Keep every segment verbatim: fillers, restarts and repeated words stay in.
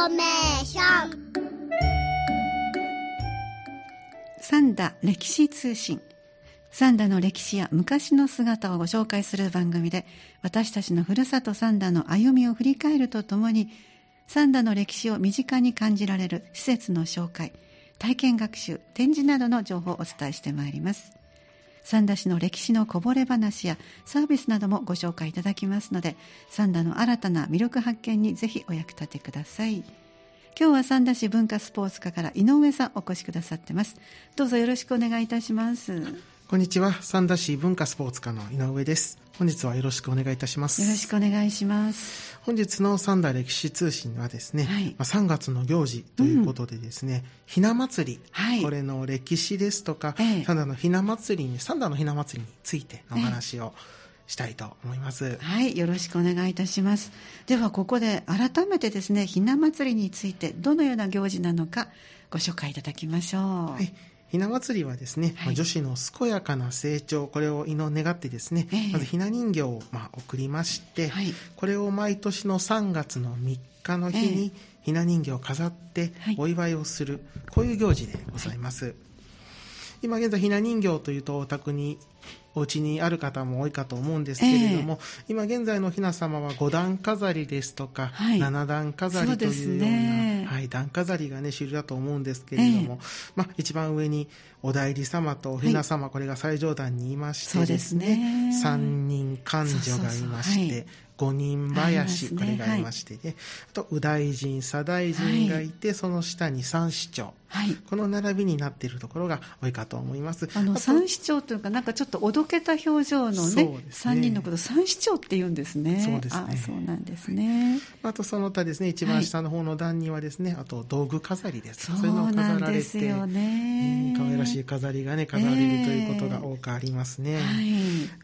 メーション三田歴史通信。三田の歴史や昔の姿をご紹介する番組で、私たちのふるさと三田の歩みを振り返るとともに、三田の歴史を身近に感じられる施設の紹介、体験学習、展示などの情報をお伝えしてまいります。三田市の歴史のこぼれ話やサービスなどもご紹介いただきますので、三田の新たな魅力発見にぜひお役立てください。今日は三田市文化スポーツ課から井上さんお越しくださってます。どうぞよろしくお願いいたします。 こんにちは。三田市文化スポーツ課の井上です。本日はよろしくお願いいたします。 よろしくお願いします。 本日の三田歴史通信はですね、はい、まあ、さんがつの行事ということでですね、うん、ひな祭り、はい、これの歴史ですとか、ええ、三田のひな祭りに三田のひな祭りについてのお話を、ええしたいと思います。 はい、よろしくお願いいたします。ではここで改めてですね、ひな祭りについてどのような行事なのかご紹介いただきましょう。 はい、ひな祭りはですね、はい、まあ、女子の健やかな成長、これを祈願ってですね、えー、まずひな人形をまあ送りまして、はい、これを毎年のさんがつのみっかの日にひな人形を飾ってお祝いをする、はい、こういう行事でございます。はい、今現在ひな人形というとお宅にお家にある方も多いかと思うんですけれども、えー、今現在のひな様はご段飾りですとか、はい、なな段飾りというような、ね、はい、段飾りがね主流だと思うんですけれども、えーまあ、一番上にお内裏様とおひな様、はい、これが最上段にいましてですね、そうですね、さんにん官女がいまして、そうそうそう、はい、ごにん林、ね、これがいましてね、はい、あと右大臣左大臣がいて、はい、その下に三司長、はい、この並びになっているところが多いかと思います。 あの三司長というか、なんかちょっとおどけた表情のね、ね、さんにんのこと三司長って言うんですね。 そうですね。 あ、そうなんですね。 あとその他ですね、一番下の方の段にはですね、はい、あと道具飾りです。 そうなんですよね。 可愛らしい飾りがね飾られるということが多くありますね。えーはい、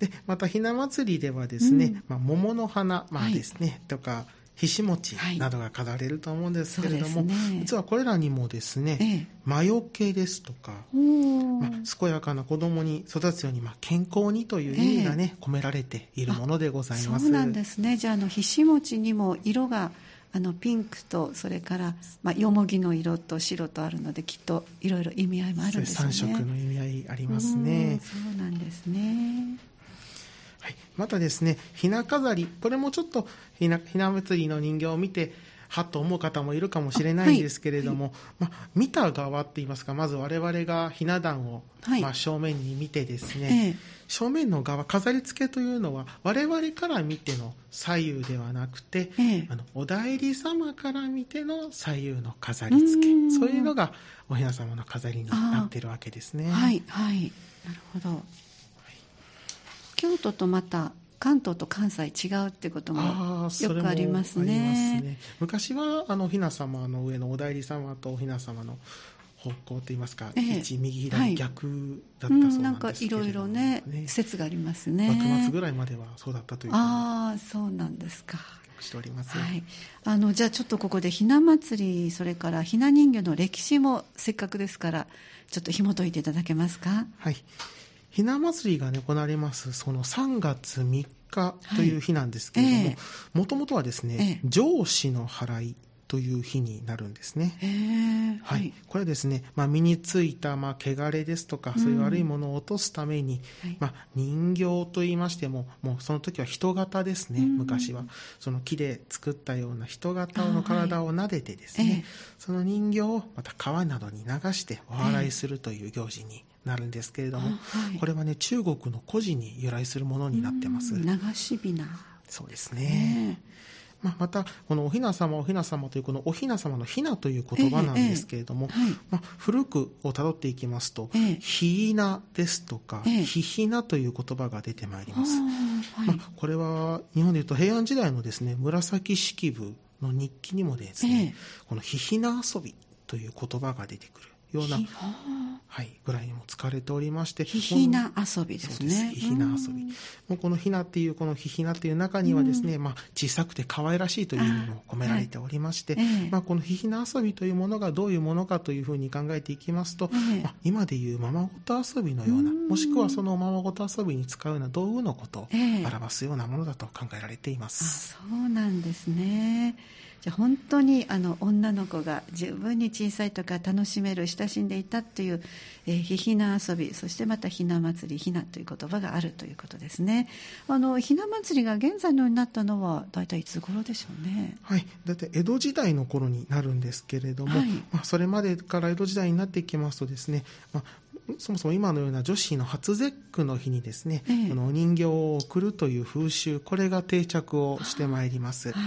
でまたひな祭りではですね、うん、まあ、桃の花、まあですね、はい、とかひし餅などが飾られると思うんですけれども、はい、ね、実はこれらにもですね、ええ、魔除けですとか、まあ、健やかな子供に育つように、まあ、健康にという意味がね、え、込められているものでございます。 そうなんですね。じゃあ、あのひし餅にも色があのピンクとそれから、まあ、よもぎの色と白とあるので、きっといろいろ意味合いもあるんですよね。 さん色の意味合いありますね。 そうなんですね。 はい、またですね、ひな飾り、これもちょっとひな、ひな祭りの人形を見てはっと思う方もいるかもしれないんですけれども、はいはい、まあ、見た側って言いますか、まず我々がひな壇を、はい、まあ、正面に見てですね、ええ、正面の側、飾り付けというのは我々から見ての左右ではなくて、ええ、あのお内裏様から見ての左右の飾り付け、そういうのがおひな様の飾りになっているわけですね。 はいはい、なるほど。京都とまた関東と関西違うってこともよくありますね。ありますね。 昔はあのおひな様の上のお内裏様とおひな様の方向といいますか、ええ、位置右左逆だったそうなんですけれども、ね、うん、なんかいろいろね説がありますね。 幕末ぐらいまではそうだったという。 ああ、そうなんですか。 しております。 はい、あのじゃあちょっとここでひな祭り、それからひな人形の歴史もせっかくですからちょっと紐解いていただけますか。 はい、ひな祭りが、ね、行われますそのさんがつみっかという日なんですけれども、もともとはですね、ええ、上司の払いという日になるんですね。 えーはいはい、これはですね、まあ、身についた、まあ、汚れですとか、そういう悪いものを落とすために、うん、まあ、人形といいましても、もうその時は人型ですね、うん、昔はその木で作ったような人型の体を撫でてですね、はい、その人形をまた川などに流してお祓いするという行事になるんですけれども、はい、これはね、中国の故事に由来するものになってます。 流しびな。 そうですね。まあ、またこのおひな様おひな様というこのおひな様のひなという言葉なんですけれども、ええええ、まあ、古くをたどっていきますと、ええ、ひなですとか、ええ、ひひなという言葉が出てまいります。はい、まあ、これは日本でいうと平安時代のですね、紫式部の日記にもですね、ええ、このひひな遊びという言葉が出てくるような、はい、ぐらいにも使われておりまして、 ひひな遊びですね。そうです。 ひひな遊び。もうこのひなっていうこのひひなっていう中にはですね、まあ、小さくて可愛らしいというものを込められておりまして、はい、まあ、このひひな遊びというものがどういうものかというふうに考えていきますと、ええ、まあ、今でいうままごと遊びのような、もしくはそのままごと遊びに使うような道具のことを表すようなものだと考えられています。 ええ、あ、そうなんですね。 じゃあ本当にあの女の子が十分に小さいとか楽しめる親しんでいたという、えー、ひな遊び、そしてまたひな祭り、ひなという言葉があるということですね。あのひな祭りが現在のようになったのは大体いつ頃でしょうね。 はい、だいたい江戸時代の頃になるんですけれども、はい、まあ、それまでから江戸時代になっていきますとですね、まあそもそも今のような女子の初節句の日にですね、ええ、このお人形を贈るという風習、これが定着をしてまいります。はい、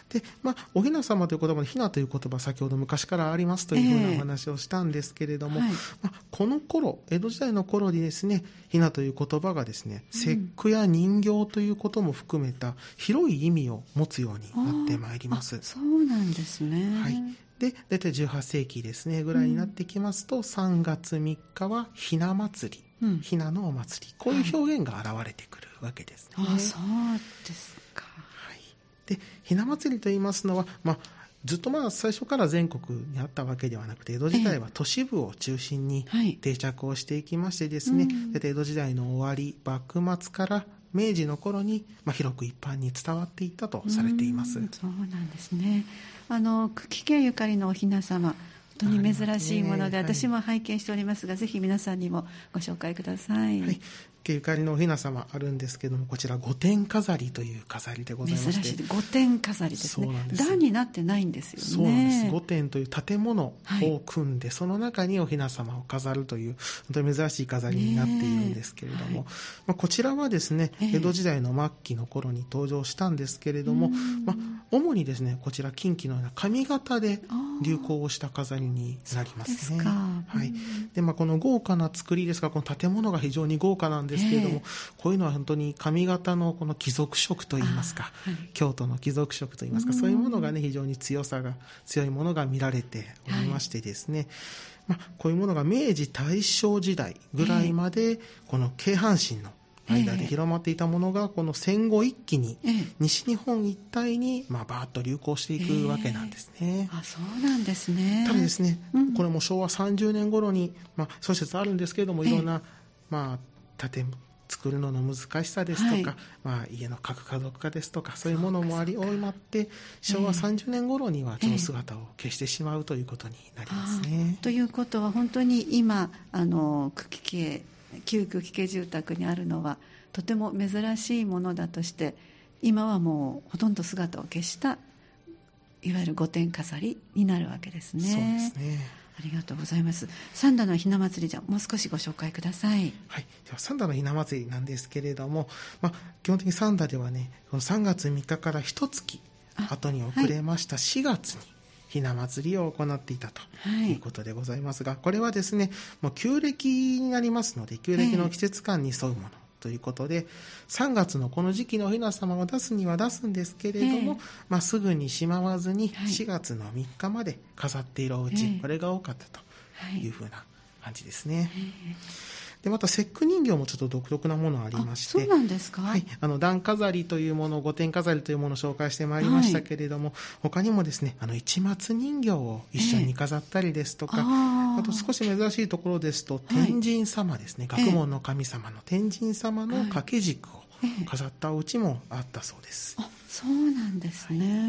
で、まあ、お雛様という言葉で雛という言葉、先ほど昔からありますというふうなお話をしたんですけれども、ええ、はい、まあ、この頃、江戸時代の頃にですね、雛という言葉がですね、うん、節句や人形ということも含めた広い意味を持つようになってまいります。 そうなんですね。 はい。で、大体じゅうはっせいきですねぐらいになってきますと、うん、さんがつみっかはひな祭り、うん、ひなのお祭り、こういう表現が現れてくるわけですね。 はい、あ、そうですか。 はい。で、ひな祭りといいますのは、まあ、ずっとまあ最初から全国にあったわけではなくて、江戸時代は都市部を中心に定着をしていきましてですね、はい、うん、江戸時代の終わり、幕末から明治の頃に、まあ、広く一般に伝わっていったとされています。 そうなんですね。あの久喜家ゆかりのお雛様、本当に珍しいもので、ね、私も拝見しておりますが、はい、ぜひ皆さんにもご紹介ください。 はい、ゆかりのお雛様あるんですけども、こちら御殿飾りという飾りでございまして、珍しい御殿飾りですね。段になってないんですよね。 そうなんです。御殿という建物を組んで、はい、その中にお雛様を飾るという本当に珍しい飾りになっているんですけれども、はい、まあ、こちらはですね、江戸時代の末期の頃に登場したんですけれども、まあ、主にですね、こちら近畿のような上方で流行をした飾りになりますね。はい。で、まあ、この豪華な作りですが、この建物が非常に豪華なんですけれども、こういうのは本当に上方のこの貴族色といいますか、はい、京都の貴族色といいますか、そういうものがね、非常に強さが強いものが見られておりましてですね、はい、まあ、こういうものが明治大正時代ぐらいまでこの京阪神の間で広まっていたものが、この戦後一気に西日本一帯にまあバーッと流行していくわけなんですね。 えー、あ、そうなんですね。 ただですね、うん、これもしょうわさんじゅうねん頃に、まあ、諸説あるんですけれども、いろんな、まあ、建物作るのの難しさですとか、はい、まあ、家の核家族化ですとか、そういうものもあり相まって、しょうわさんじゅうねん頃にはその姿を消してしまうということになりますね。 ということは、本当に今あの久喜家旧久喜家住宅にあるのはとても珍しいものだとして、今はもうほとんど姿を消したいわゆる御殿飾りになるわけですね。 そうですね。 ありがとうございます。三田のひな祭り、じゃもう少しご紹介ください。 はい、では三田のひな祭りなんですけれども、まあ、基本的に三田ではね、このさんがつみっかから一月後に遅れましたしがつにひな祭りを行っていたということでございますが、はい、これはですね、もう旧暦になりますので、旧暦の季節感に沿うもの、えーということで、さんがつのこの時期のお雛様を出すには出すんですけれども、えーまあ、すぐにしまわずにしがつのみっかまで飾っているお家、はい、これが多かったというふうな感じですね。えーでまた節句人形もちょっと独特なものがありまして、 そうなんですか。 はい、あの段飾りというもの、御殿飾りというものを紹介してまいりましたけれども、はい、他にもですね、あの市松人形を一緒に飾ったりですとか、えー、あ, あと少し珍しいところですと、天神様ですね、はい、学問の神様の天神様の掛け軸を飾ったお家もあったそうです。 はい、あ、そうなんですね。はい、うん、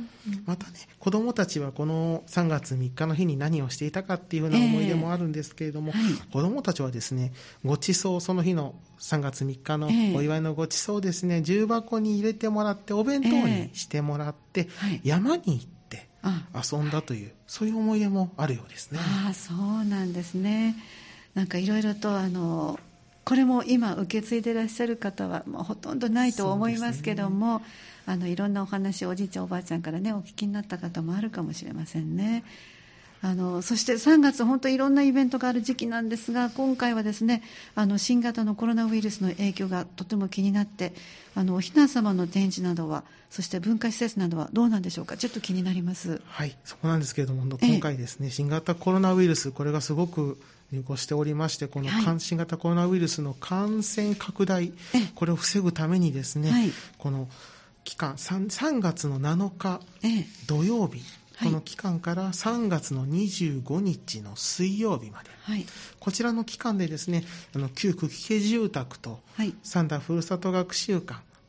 またね、子どもたちはこのさんがつみっかの日に何をしていたかっていうような思い出もあるんですけれども、えーはい、子どもたちはですね、ごちそう、その日のさんがつみっかのお祝いのごちそうですね、えー、重箱に入れてもらってお弁当にしてもらって、えーはい、山に行って遊んだという、はい、そういう思い出もあるようですね。 ああ、そうなんですね。なんかいろいろとあのこれも今受け継いでいらっしゃる方はもうほとんどないと思いますけども、ね、あのいろんなお話をおじいちゃんおばあちゃんからねお聞きになった方もあるかもしれませんね。あのそしてさんがつ本当にいろんなイベントがある時期なんですが、今回はですね、あの新型のコロナウイルスの影響がとても気になって、あのお雛様の展示などは、そして文化施設などはどうなんでしょうか。ちょっと気になります。 はい、そこなんですけれども、今回ですね、新型コロナウイルス、これがすごく流行しておりまして、この新型コロナウイルスの感染拡大、はい、これを防ぐためにですね、はい、この期間 3, さんがつのなのか土曜日、この期間からさんがつのにじゅうごにちの水曜日まで、はい、こちらの期間でですね、あの旧久喜家住宅と三田ふるさと学習館、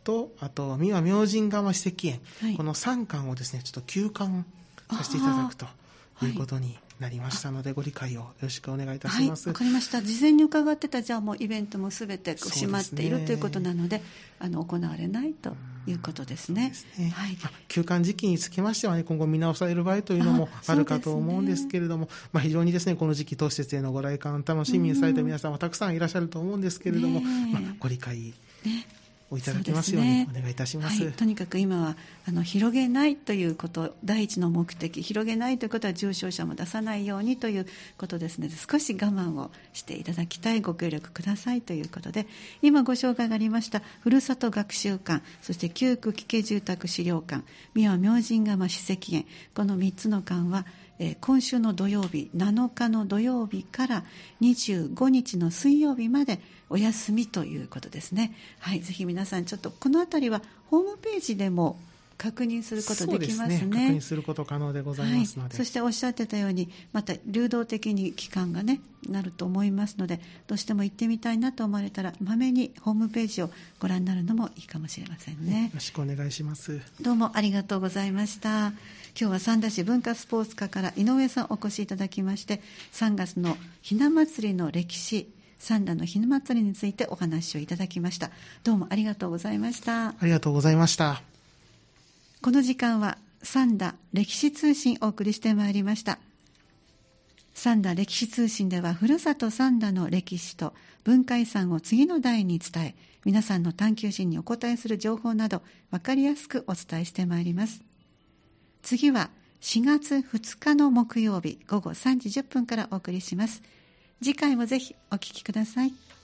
と、あと三輪明神釜史跡園、 はい、 このさんかんをですねちょっと休館させていただくということになりましたので、はい、ご理解をよろしくお願いいたします。 はい、わかりました。事前に伺ってたじゃあもうイベントもすべて閉まっているということなので、あの行われないということですね。 そうですね、 はい、 まあ、休館時期につきましては、ね、今後見直される場合というのもあるかと思うんですけれども、ね、まあ、非常にですねこの時期当施設へのご来館楽しみにされた皆さんはたくさんいらっしゃると思うんですけれども、ね、まあ、ご理解、ね、をいただきますようにお願いいたします。 はい、とにかく今はあの広げないということ第一の目的、広げないということは重症者も出さないようにということですので、少し我慢をしていただきたい、ご協力くださいということで、今ご紹介がありましたふるさと学習館、そして旧区危家住宅資料館、三輪明神釜史跡園、このみっつの館はえー、今週の土曜日なのかの土曜日からにじゅうごにちの水曜日までお休みということですね。はい、ぜひ皆さんちょっとこのあたりはホームページでも確認することできますね。 そうですね、確認すること可能でございますので、 はい、そしておっしゃってたようにまた流動的に期間がねなると思いますので、どうしても行ってみたいなと思われたらまめにホームページをご覧になるのもいいかもしれませんね。 よろしくお願いします。 どうもありがとうございました。今日は三田市文化スポーツ課から井上さんお越しいただきまして、さんがつのひな祭りの歴史、三田のひな祭りについてお話をいただきました。どうもありがとうございました。 ありがとうございました。 この時間は三田歴史通信をお送りしてまいりました。三田歴史通信ではふるさと三田の歴史と文化遺産を次の代に伝え、皆さんの探求心にお答えする情報など分かりやすくお伝えしてまいります。次はしがつふつかの木曜日午後さんじじゅっぷんからお送りします。次回もぜひお聞きください。